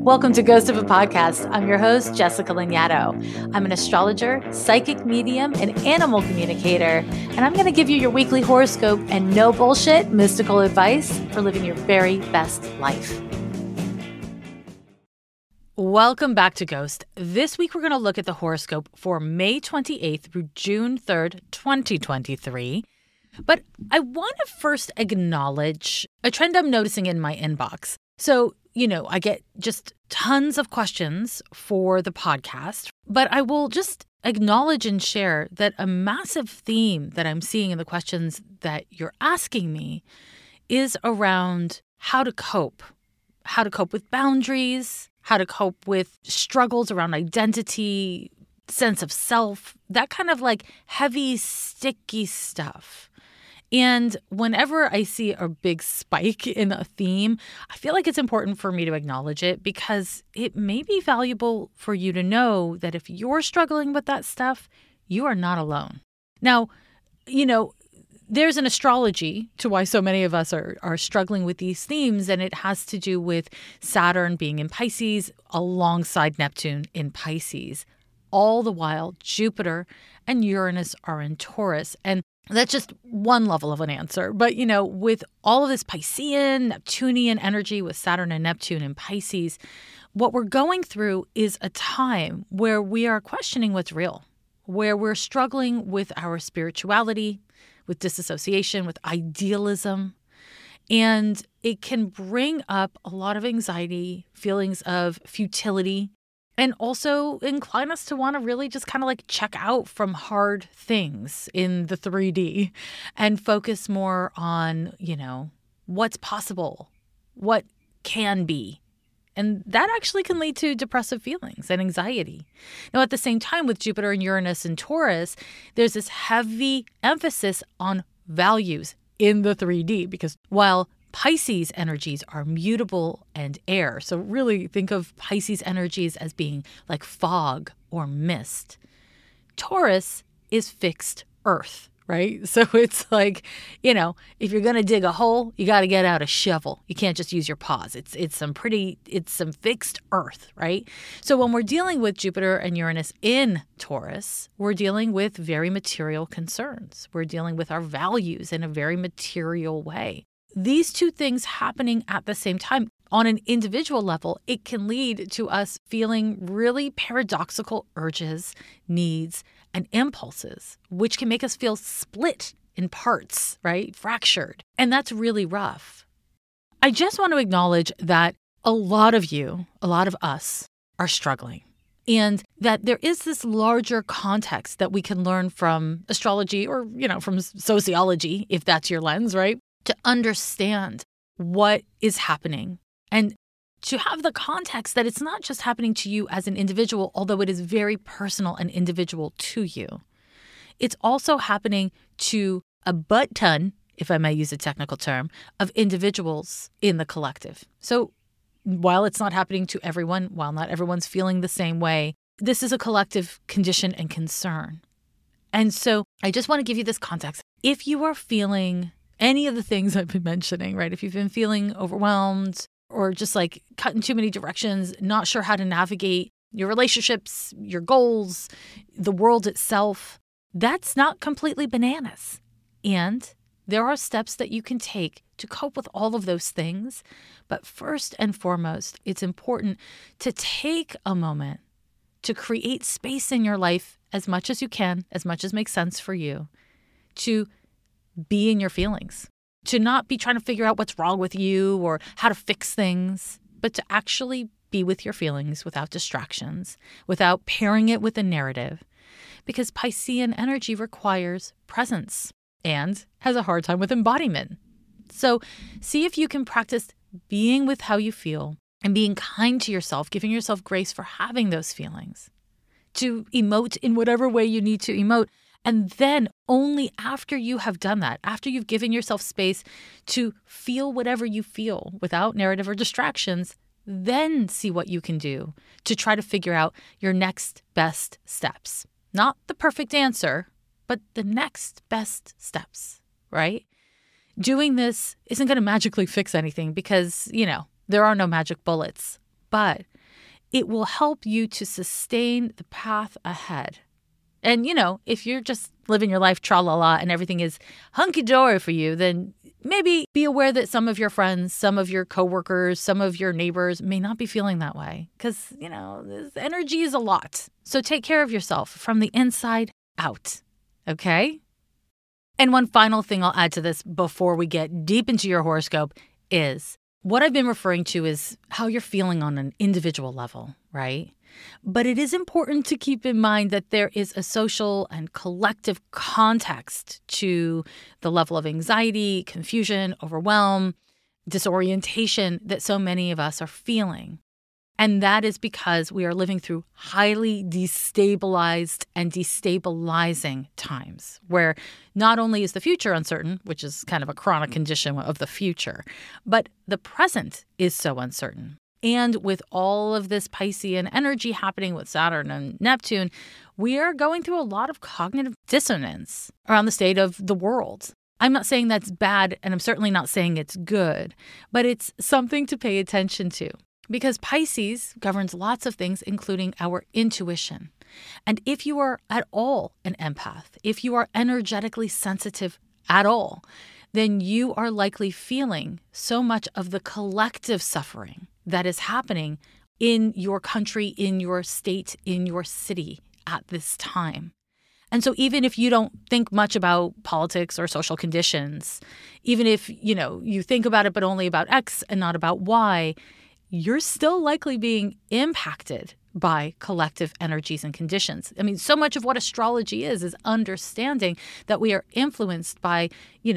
Welcome to Ghost of a Podcast. I'm your host, Jessica Lanyadoo. I'm an astrologer, psychic medium, and animal communicator, and I'm going to give you your weekly horoscope and no bullshit mystical advice for living your very best life. Welcome back to Ghost. This week we're going to look at the horoscope for May 28th through June 3rd, 2023. But I want to first acknowledge a trend I'm noticing in my inbox. So, I get just tons of questions for the podcast, but I will just acknowledge and share that a massive theme that I'm seeing in the questions that you're asking me is around how to cope with boundaries, how to cope with struggles around identity, sense of self, that kind of like heavy, sticky stuff. And whenever I see a big spike in a theme, I feel like it's important for me to acknowledge it because it may be valuable for you to know that if you're struggling with that stuff, you are not alone. Now, there's an astrology to why so many of us are struggling with these themes, and it has to do with Saturn being in Pisces alongside Neptune in Pisces. All the while, Jupiter and Uranus are in Taurus. And that's just one level of an answer. But, with all of this Piscean, Neptunian energy with Saturn and Neptune in Pisces, what we're going through is a time where we are questioning what's real, where we're struggling with our spirituality, with disassociation, with idealism. And it can bring up a lot of anxiety, feelings of futility, and also incline us to want to really just kind of like check out from hard things in the 3D and focus more on, what's possible, what can be. And that actually can lead to depressive feelings and anxiety. Now, at the same time, with Jupiter and Uranus and Taurus, there's this heavy emphasis on values in the 3D because while Pisces energies are mutable and air. So really think of Pisces energies as being like fog or mist. Taurus is fixed earth, right? So it's like, if you're going to dig a hole, you got to get out a shovel. You can't just use your paws. It's some fixed earth, right? So when we're dealing with Jupiter and Uranus in Taurus, we're dealing with very material concerns. We're dealing with our values in a very material way. These two things happening at the same time on an individual level, it can lead to us feeling really paradoxical urges, needs, and impulses, which can make us feel split in parts, right? Fractured. And that's really rough. I just want to acknowledge that a lot of us are struggling. And that there is this larger context that we can learn from astrology or, from sociology, if that's your lens, right? To understand what is happening and to have the context that it's not just happening to you as an individual, although it is very personal and individual to you. It's also happening to a butt ton, if I may use a technical term, of individuals in the collective. So while it's not happening to everyone, while not everyone's feeling the same way, this is a collective condition and concern. And so I just want to give you this context. If you are feeling any of the things I've been mentioning, right? If you've been feeling overwhelmed or just like cut in too many directions, not sure how to navigate your relationships, your goals, the world itself, that's not completely bananas. And there are steps that you can take to cope with all of those things. But first and foremost, it's important to take a moment to create space in your life as much as you can, as much as makes sense for you, to be in your feelings, to not be trying to figure out what's wrong with you or how to fix things, but to actually be with your feelings without distractions, without pairing it with a narrative, because Piscean energy requires presence and has a hard time with embodiment. So see if you can practice being with how you feel and being kind to yourself, giving yourself grace for having those feelings, to emote in whatever way you need to emote. And then only after you have done that, after you've given yourself space to feel whatever you feel without narrative or distractions, then see what you can do to try to figure out your next best steps. Not the perfect answer, but the next best steps, right? Doing this isn't going to magically fix anything because, there are no magic bullets. But it will help you to sustain the path ahead. And, if you're just living your life tra-la-la and everything is hunky-dory for you, then maybe be aware that some of your friends, some of your coworkers, some of your neighbors may not be feeling that way because, this energy is a lot. So take care of yourself from the inside out, okay? And one final thing I'll add to this before we get deep into your horoscope is what I've been referring to is how you're feeling on an individual level, right? But it is important to keep in mind that there is a social and collective context to the level of anxiety, confusion, overwhelm, disorientation that so many of us are feeling. And that is because we are living through highly destabilized and destabilizing times where not only is the future uncertain, which is kind of a chronic condition of the future, but the present is so uncertain. And with all of this Piscean energy happening with Saturn and Neptune, we are going through a lot of cognitive dissonance around the state of the world. I'm not saying that's bad, and I'm certainly not saying it's good, but it's something to pay attention to. Because Pisces governs lots of things, including our intuition. And if you are at all an empath, if you are energetically sensitive at all, then you are likely feeling so much of the collective suffering that is happening in your country, in your state, in your city at this time. And so even if you don't think much about politics or social conditions, even if, you think about it but only about X and not about Y, you're still likely being impacted by collective energies and conditions. I mean, so much of what astrology is understanding that we are influenced by,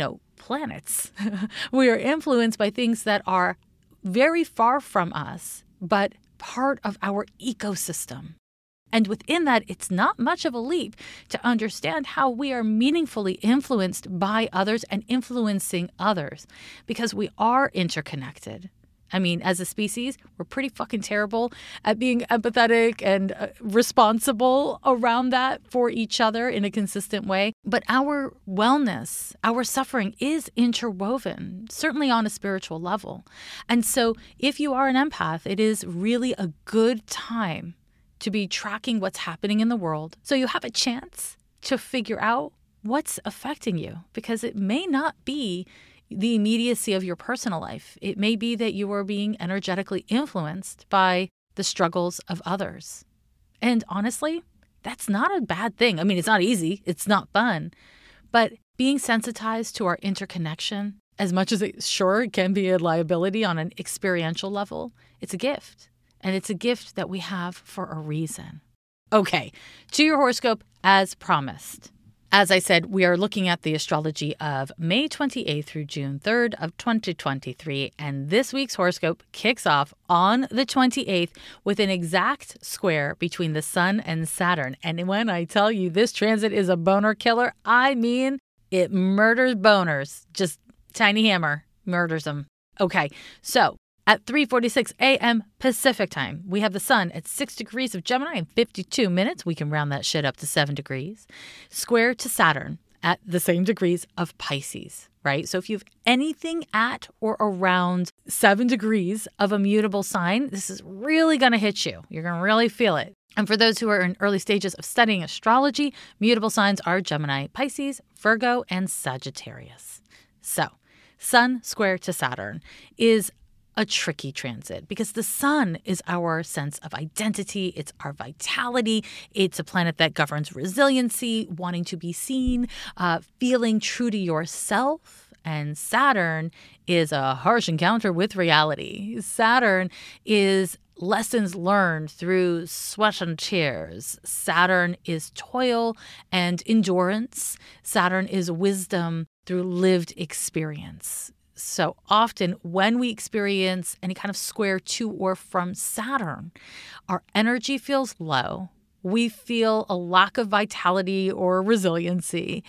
planets. We are influenced by things that are very far from us, but part of our ecosystem. And within that, it's not much of a leap to understand how we are meaningfully influenced by others and influencing others because we are interconnected. I mean, as a species, we're pretty fucking terrible at being empathetic and responsible around that for each other in a consistent way. But our wellness, our suffering is interwoven, certainly on a spiritual level. And so if you are an empath, it is really a good time to be tracking what's happening in the world so you have a chance to figure out what's affecting you, because it may not be the immediacy of your personal life. It may be that you are being energetically influenced by the struggles of others. And honestly, that's not a bad thing. I mean, it's not easy. It's not fun. But being sensitized to our interconnection, as much as it sure can be a liability on an experiential level, it's a gift. And it's a gift that we have for a reason. Okay, to your horoscope as promised. As I said, we are looking at the astrology of May 28th through June 3rd of 2023, and this week's horoscope kicks off on the 28th with an exact square between the Sun and Saturn. And when I tell you this transit is a boner killer, I mean it murders boners. Just tiny hammer murders them. Okay, so at 3:46 a.m. Pacific time, we have the Sun at 6 degrees of Gemini in 52 minutes. We can round that shit up to 7 degrees. Square to Saturn at the same degrees of Pisces, right? So if you have anything at or around 7 degrees of a mutable sign, this is really going to hit you. You're going to really feel it. And for those who are in early stages of studying astrology, mutable signs are Gemini, Pisces, Virgo, and Sagittarius. So Sun square to Saturn is a tricky transit because the Sun is our sense of identity. It's our vitality. It's a planet that governs resiliency, wanting to be seen, feeling true to yourself. And Saturn is a harsh encounter with reality. Saturn is lessons learned through sweat and tears. Saturn is toil and endurance. Saturn is wisdom through lived experience. So often when we experience any kind of square to or from Saturn, our energy feels low. We feel a lack of vitality or resiliency.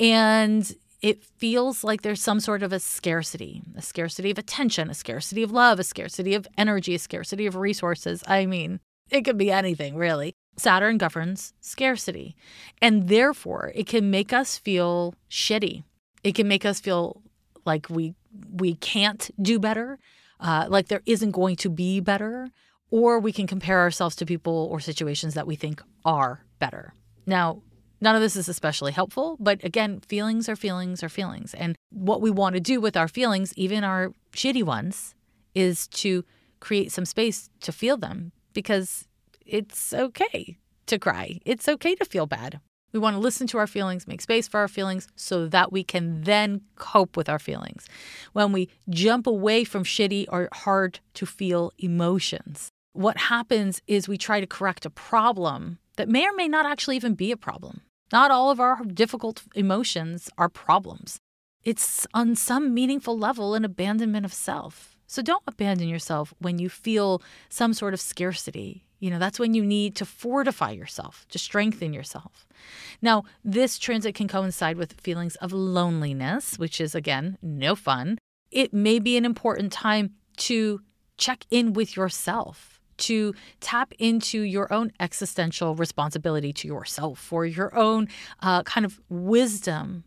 And it feels like there's some sort of a scarcity of attention, a scarcity of love, a scarcity of energy, a scarcity of resources. I mean, it could be anything, really. Saturn governs scarcity. And therefore, it can make us feel shitty. It can make us feel like we can't do better, like there isn't going to be better, or we can compare ourselves to people or situations that we think are better. Now, none of this is especially helpful, but again, feelings are feelings are feelings. And what we want to do with our feelings, even our shitty ones, is to create some space to feel them, because it's okay to cry. It's okay to feel bad. We want to listen to our feelings, make space for our feelings so that we can then cope with our feelings. When we jump away from shitty or hard to feel emotions, what happens is we try to correct a problem that may or may not actually even be a problem. Not all of our difficult emotions are problems. It's on some meaningful level an abandonment of self. So don't abandon yourself when you feel some sort of scarcity. That's when you need to fortify yourself, to strengthen yourself. Now, this transit can coincide with feelings of loneliness, which is, again, no fun. It may be an important time to check in with yourself, to tap into your own existential responsibility to yourself, or your own kind of wisdom,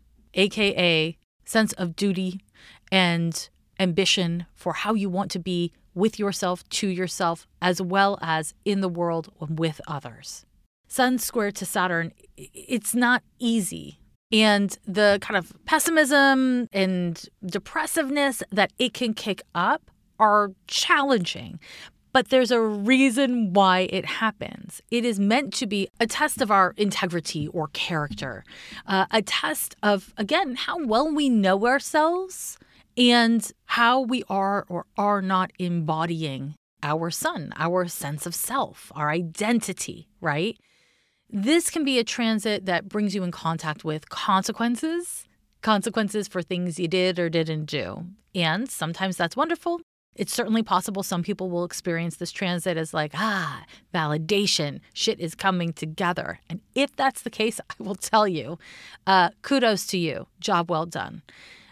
aka sense of duty and ambition for how you want to be with yourself, to yourself, as well as in the world with others. Sun square to Saturn, it's not easy. And the kind of pessimism and depressiveness that it can kick up are challenging. But there's a reason why it happens. It is meant to be a test of our integrity or character, a test of, again, how well we know ourselves and how we are or are not embodying our sun, our sense of self, our identity, right? This can be a transit that brings you in contact with consequences for things you did or didn't do. And sometimes that's wonderful. It's certainly possible some people will experience this transit as like, validation, shit is coming together. And if that's the case, I will tell you, kudos to you, job well done.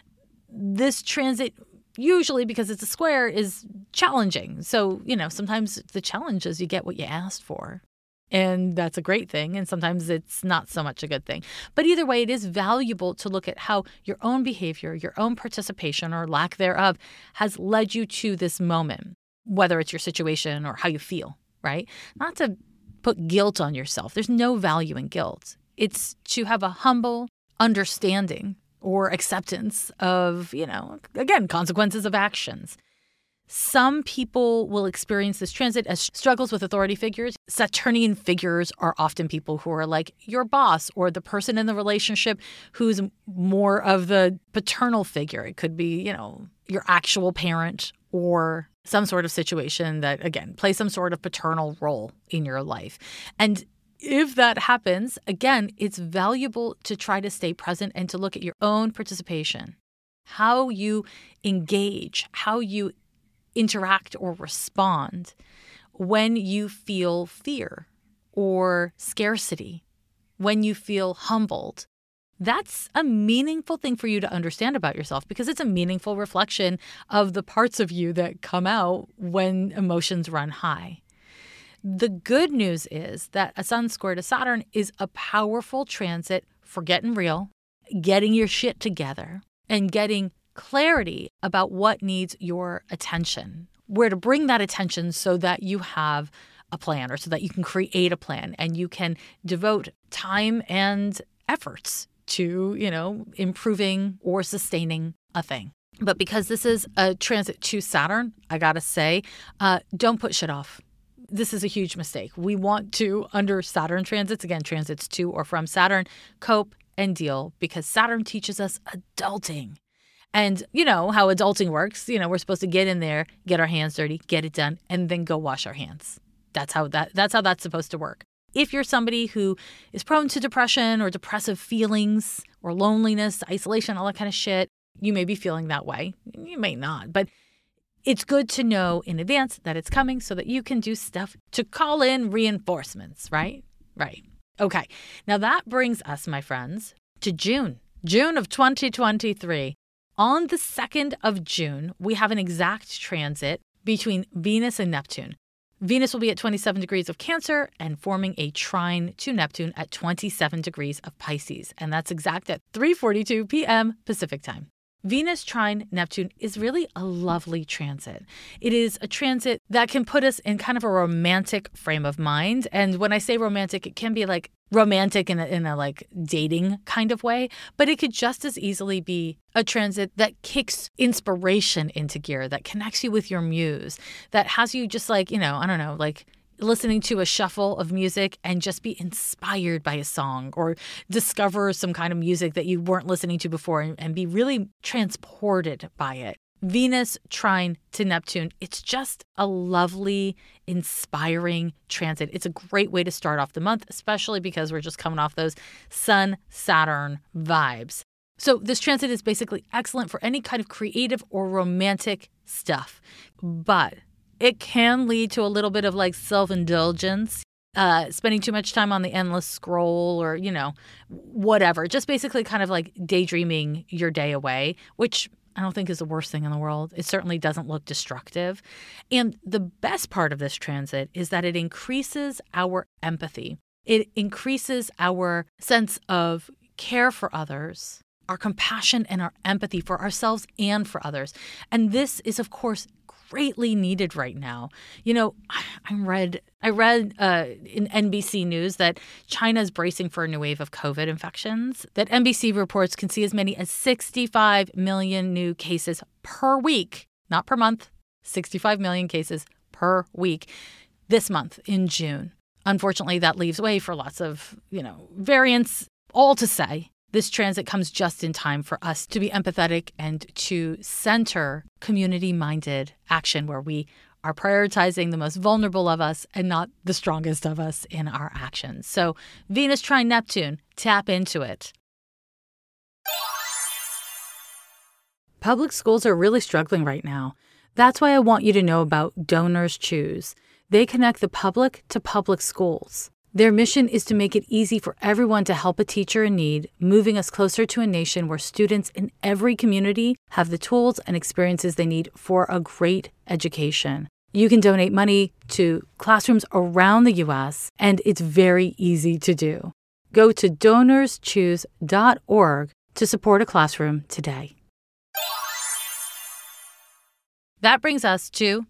This transit, usually because it's a square, is challenging. So, sometimes the challenge is you get what you asked for. And that's a great thing. And sometimes it's not so much a good thing. But either way, it is valuable to look at how your own behavior, your own participation or lack thereof has led you to this moment, whether it's your situation or how you feel, right? Not to put guilt on yourself. There's no value in guilt. It's to have a humble understanding or acceptance of, again, consequences of actions. Some people will experience this transit as struggles with authority figures. Saturnian figures are often people who are like your boss or the person in the relationship who's more of the paternal figure. It could be, your actual parent or some sort of situation that, again, plays some sort of paternal role in your life. And if that happens, again, it's valuable to try to stay present and to look at your own participation, how you engage, how you interact or respond when you feel fear or scarcity, when you feel humbled. That's a meaningful thing for you to understand about yourself because it's a meaningful reflection of the parts of you that come out when emotions run high. The good news is that a Sun square to Saturn is a powerful transit for getting real, getting your shit together, and getting clarity about what needs your attention, where to bring that attention so that you have a plan or so that you can create a plan and you can devote time and efforts to, improving or sustaining a thing. But because this is a transit to Saturn, I gotta say, don't put shit off. This is a huge mistake. We want to, under Saturn transits, again, transits to or from Saturn, cope and deal because Saturn teaches us adulting. And you know how adulting works. We're supposed to get in there, get our hands dirty, get it done, and then go wash our hands. That's how that's supposed to work. If you're somebody who is prone to depression or depressive feelings or loneliness, isolation, all that kind of shit, you may be feeling that way. You may not, but it's good to know in advance that it's coming so that you can do stuff to call in reinforcements, right? Right. Okay. Now that brings us, my friends, to June of 2023. On the 2nd of June, we have an exact transit between Venus and Neptune. Venus will be at 27 degrees of Cancer and forming a trine to Neptune at 27 degrees of Pisces. And that's exact at 3:42 p.m. Pacific time. Venus trine Neptune is really a lovely transit. It is a transit that can put us in kind of a romantic frame of mind. And when I say romantic, it can be like romantic in a like dating kind of way, but it could just as easily be a transit that kicks inspiration into gear, that connects you with your muse, that has you just like, I don't know, like listening to a shuffle of music and just be inspired by a song, or discover some kind of music that you weren't listening to before and be really transported by it. Venus trine to Neptune, it's just a lovely, inspiring transit. It's a great way to start off the month, especially because we're just coming off those Sun-Saturn vibes. So this transit is basically excellent for any kind of creative or romantic stuff, but it can lead to a little bit of like self-indulgence, spending too much time on the endless scroll or, whatever. Just basically kind of like daydreaming your day away, which I don't think is the worst thing in the world. It certainly doesn't look destructive. And the best part of this transit is that it increases our empathy. It increases our sense of care for others, our compassion and our empathy for ourselves and for others. And this is, of course, greatly needed right now. I read in NBC News that China is bracing for a new wave of COVID infections, that NBC reports can see as many as 65 million new cases per week, not per month, 65 million cases per week this month in June. Unfortunately, that leaves way for lots of, variants. All to say, this transit comes just in time for us to be empathetic and to center community-minded action where we are prioritizing the most vulnerable of us and not the strongest of us in our actions. So Venus trine Neptune, tap into it. Public schools are really struggling right now. That's why I want you to know about DonorsChoose. They connect the public to public schools. Their mission is to make it easy for everyone to help a teacher in need, moving us closer to a nation where students in every community have the tools and experiences they need for a great education. You can donate money to classrooms around the U.S., and it's very easy to do. Go to DonorsChoose.org to support a classroom today. That brings us to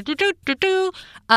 the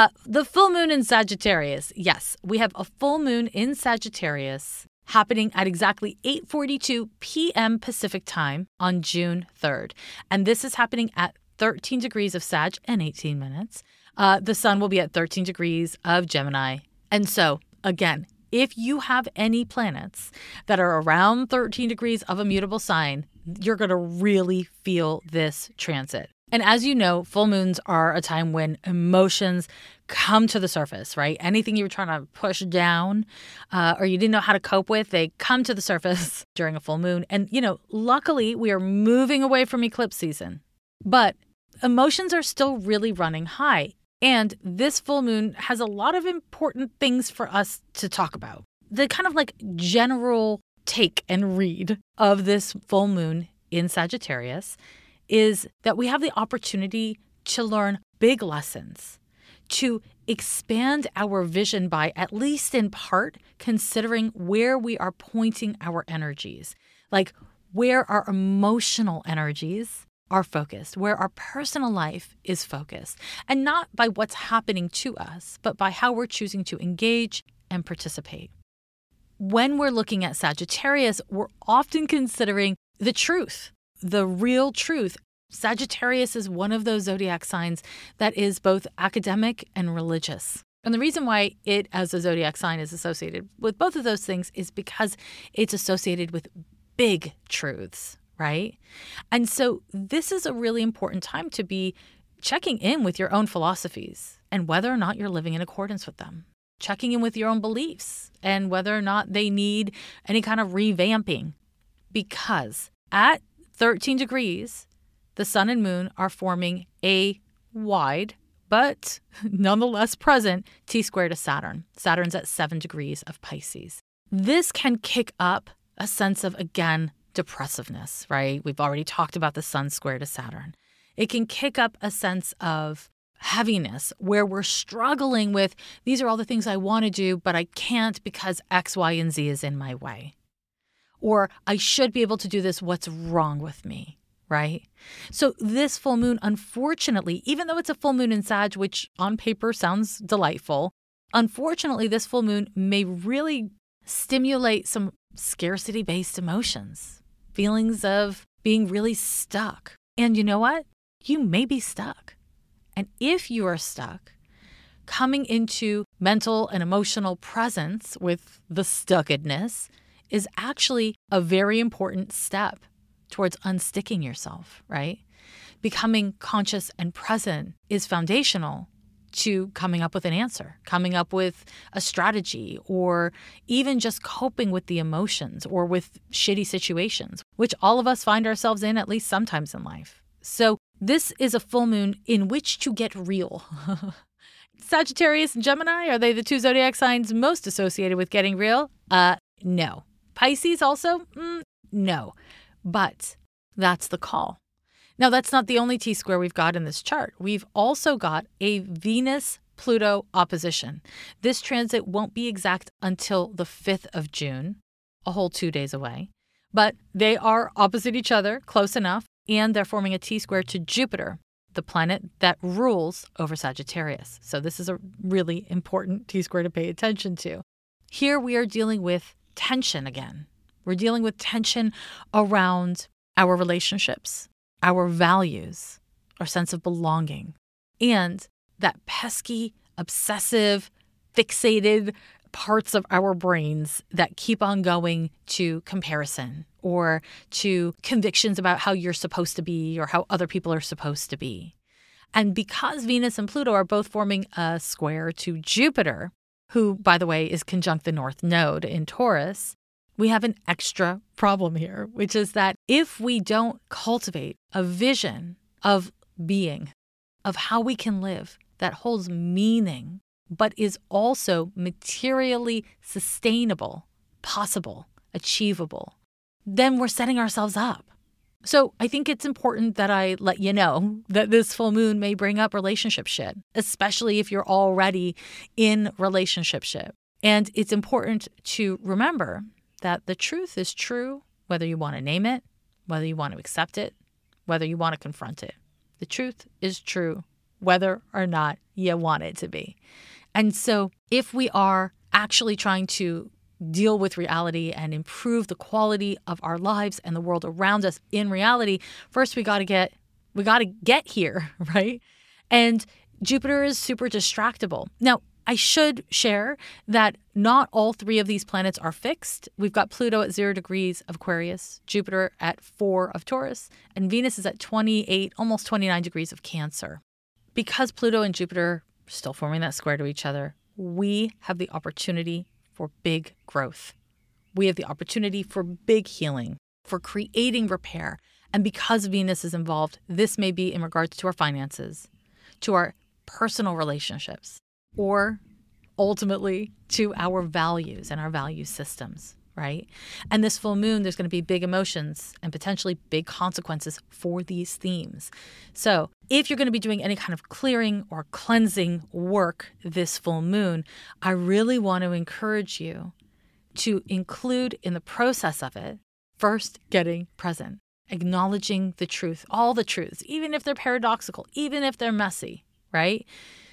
full moon in Sagittarius. Yes, we have a full moon in Sagittarius happening at exactly 8:42 p.m. Pacific time on June 3rd. And this is happening at 13 degrees of Sag and 18 minutes. The sun will be at 13 degrees of Gemini. And so, again, if you have any planets that are around 13 degrees of a mutable sign, you're going to really feel this transit. And as you know, full moons are a time when emotions come to the surface, right? Anything you were trying to push down or you didn't know how to cope with, they come to the surface during a full moon. And, luckily, we are moving away from eclipse season. But emotions are still really running high. And this full moon has a lot of important things for us to talk about. The kind of like general take and read of this full moon in Sagittarius is that we have the opportunity to learn big lessons, to expand our vision by, at least in part, considering where we are pointing our energies, like where our emotional energies are focused, where our personal life is focused, and not by what's happening to us, but by how we're choosing to engage and participate. When we're looking at Sagittarius, we're often considering the truth, the real truth. Sagittarius is one of those zodiac signs that is both academic and religious. And the reason why it, as a zodiac sign, is associated with both of those things is because it's associated with big truths, right? And so this is a really important time to be checking in with your own philosophies and whether or not you're living in accordance with them. Checking in with your own beliefs and whether or not they need any kind of revamping. Because at 13 degrees, the sun and moon are forming a wide, but nonetheless present, T-square to Saturn. Saturn's at 7 degrees of Pisces. This can kick up a sense of, again, depressiveness, right? We've already talked about the sun square to Saturn. It can kick up a sense of heaviness where we're struggling with, these are all the things I want to do, but I can't because X, Y, and Z is in my way. Or I should be able to do this. What's wrong with me? right? So this full moon, unfortunately, even though it's a full moon in Sag, which on paper sounds delightful, unfortunately, this full moon may really stimulate some scarcity-based emotions, feelings of being really stuck. And you know what? You may be stuck. And if you are stuck, coming into mental and emotional presence with the stuckedness is actually a very important step towards unsticking yourself, right? Becoming conscious and present is foundational to coming up with an answer, coming up with a strategy, or even just coping with the emotions or with shitty situations, which all of us find ourselves in at least sometimes in life. So this is a full moon in which to get real. Sagittarius and Gemini, are they the two zodiac signs most associated with getting real? No. Pisces also? No. But that's the call. Now, that's not the only T-square we've got in this chart. We've also got a Venus-Pluto opposition. This transit won't be exact until the 5th of June, a whole 2 days away. But they are opposite each other, close enough, and they're forming a T-square to Jupiter, the planet that rules over Sagittarius. So this is a really important T-square to pay attention to. Here we are dealing with tension again. We're dealing with tension around our relationships, our values, our sense of belonging, and that pesky, obsessive, fixated parts of our brains that keep on going to comparison or to convictions about how you're supposed to be or how other people are supposed to be. And because Venus and Pluto are both forming a square to Jupiter, who, by the way, is conjunct the North Node in Taurus, we have an extra problem here, which is that if we don't cultivate a vision of being, of how we can live that holds meaning, but is also materially sustainable, possible, achievable, then we're setting ourselves up. So I think it's important that I let you know that this full moon may bring up relationship shit, especially if you're already in relationship shit. And it's important to remember that the truth is true, whether you want to name it, whether you want to accept it, whether you want to confront it. The truth is true, whether or not you want it to be. And so if we are actually trying to deal with reality and improve the quality of our lives and the world around us in reality, first we got to get here, right? And Jupiter is super distractible. Now, I should share that not all three of these planets are fixed. We've got Pluto at 0 degrees of Aquarius, Jupiter at 4 of Taurus, and Venus is at 28, almost 29 degrees of Cancer. Because Pluto and Jupiter are still forming that square to each other, we have the opportunity for big growth. We have the opportunity for big healing, for creating repair. And because Venus is involved, this may be in regards to our finances, to our personal relationships, or ultimately to our values and our value systems, right? And this full moon, there's going to be big emotions and potentially big consequences for these themes. So if you're going to be doing any kind of clearing or cleansing work this full moon, I really want to encourage you to include in the process of it, first getting present, acknowledging the truth, all the truths, even if they're paradoxical, even if they're messy, right?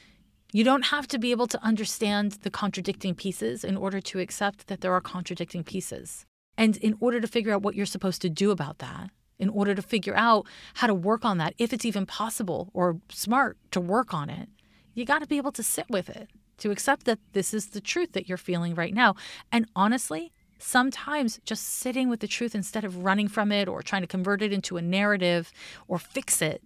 You don't have to be able to understand the contradicting pieces in order to accept that there are contradicting pieces. And in order to figure out what you're supposed to do about that, in order to figure out how to work on that, if it's even possible or smart to work on it, you got to be able to sit with it, to accept that this is the truth that you're feeling right now. And honestly, sometimes just sitting with the truth instead of running from it or trying to convert it into a narrative or fix it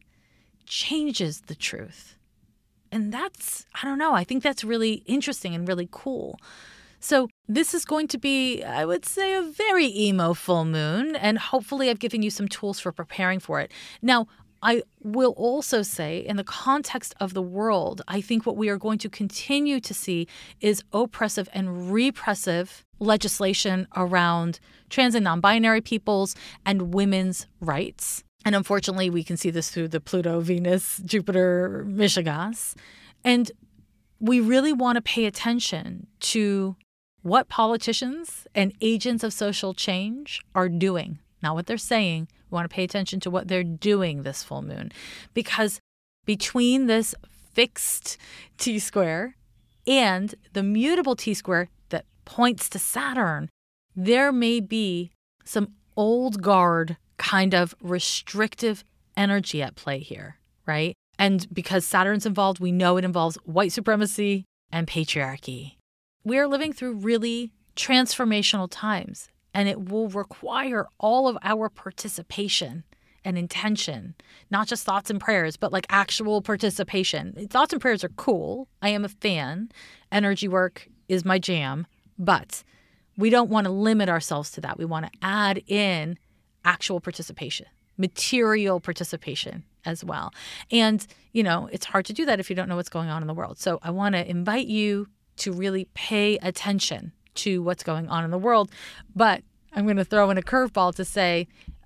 changes the truth. And that's, I don't know, I think that's really interesting and really cool. So this is going to be, I would say, a very emo full moon, and hopefully I've given you some tools for preparing for it. Now, I will also say, in the context of the world, I think what we are going to continue to see is oppressive and repressive legislation around trans and non-binary peoples and women's rights. And unfortunately, we can see this through the Pluto, Venus, Jupiter, mishigas. And we really want to pay attention to what politicians and agents of social change are doing not what they're saying. We want to pay attention to what they're doing this full moon, because between this fixed T-square and the mutable T-square that points to Saturn, there may be some old guard kind of restrictive energy at play here, right? And because Saturn's involved, we know it involves white supremacy and patriarchy. We're living through really transformational times, and it will require all of our participation and intention, not just thoughts and prayers, but like actual participation. Thoughts and prayers are cool. I am a fan. Energy work is my jam, but we don't want to limit ourselves to that. We want to add in actual participation, material participation as well. And, it's hard to do that if you don't know what's going on in the world. So I want to invite you to really pay attention to what's going on in the world. But I'm going to throw in a curveball to say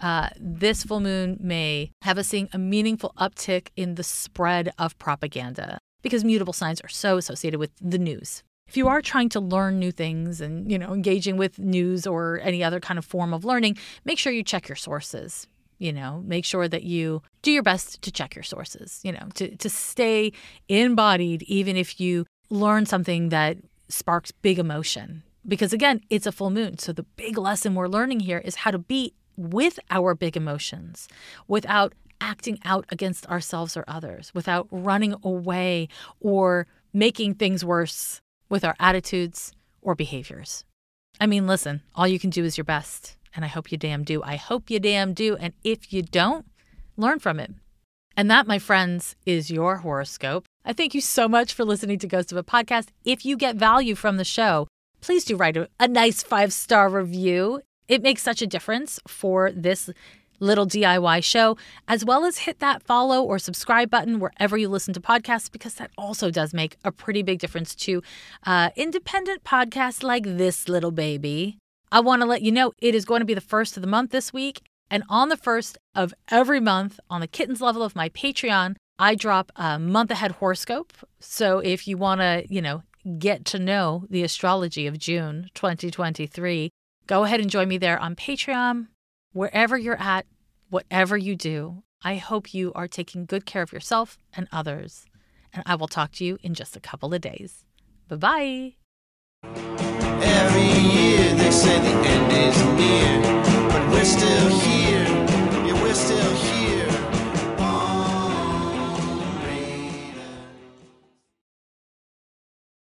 this full moon may have us seeing a meaningful uptick in the spread of propaganda, because mutable signs are so associated with the news. If you are trying to learn new things and, engaging with news or any other kind of form of learning, make sure you check your sources. Make sure that you do your best to check your sources, to stay embodied, even if you learn something that sparks big emotion. Because again, it's a full moon. So the big lesson we're learning here is how to be with our big emotions without acting out against ourselves or others, without running away or making things worse with our attitudes or behaviors. I mean, listen, all you can do is your best. And I hope you damn do. I hope you damn do. And if you don't, learn from it. And that, my friends, is your horoscope. I thank you so much for listening to Ghost of a Podcast. If you get value from the show, please do write a nice 5-star review. It makes such a difference for this little DIY show, as well as hit that follow or subscribe button wherever you listen to podcasts, because that also does make a pretty big difference to independent podcasts like this little baby. I want to let you know it is going to be the first of the month this week. And on the first of every month on the kittens level of my Patreon, I drop a month ahead horoscope. So if you want to, get to know the astrology of June 2023, go ahead and join me there on Patreon. Wherever you're at, whatever you do, I hope you are taking good care of yourself and others. And I will talk to you in just a couple of days. Bye-bye.